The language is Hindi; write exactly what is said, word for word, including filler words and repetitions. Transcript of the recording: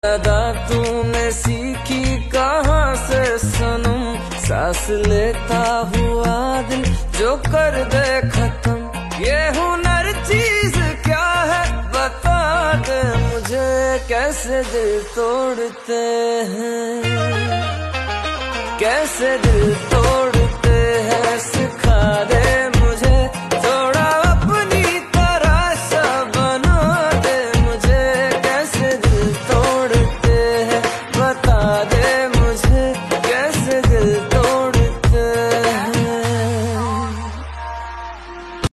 अदा तूने सीखी कहाँ से सनम, सांस लेता हुआ दिल जो कर दे खत्म। ये हुनर चीज क्या है बता दे मुझे, कैसे दिल तोड़ते हैं, कैसे दिल तोड़